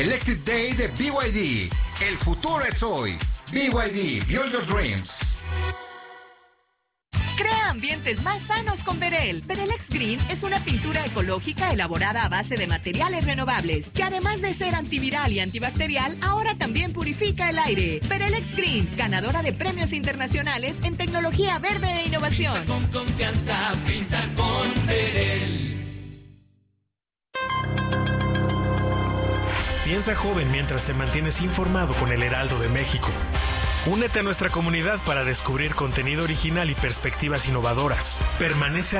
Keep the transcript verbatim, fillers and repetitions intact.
Electric Day de B Y D. El futuro es hoy. B Y D, Build Your Dreams. Crea ambientes más sanos con Verel. Verelex Green es una pintura ecológica elaborada a base de materiales renovables, que además de ser antiviral y antibacterial, ahora también purifica el aire. Verelex Green, ganadora de premios internacionales en tecnología verde e innovación. Pinta con confianza, pinta con Verel. Piensa joven mientras te mantienes informado con el Heraldo de México. Únete a nuestra comunidad para descubrir contenido original y perspectivas innovadoras. Permanece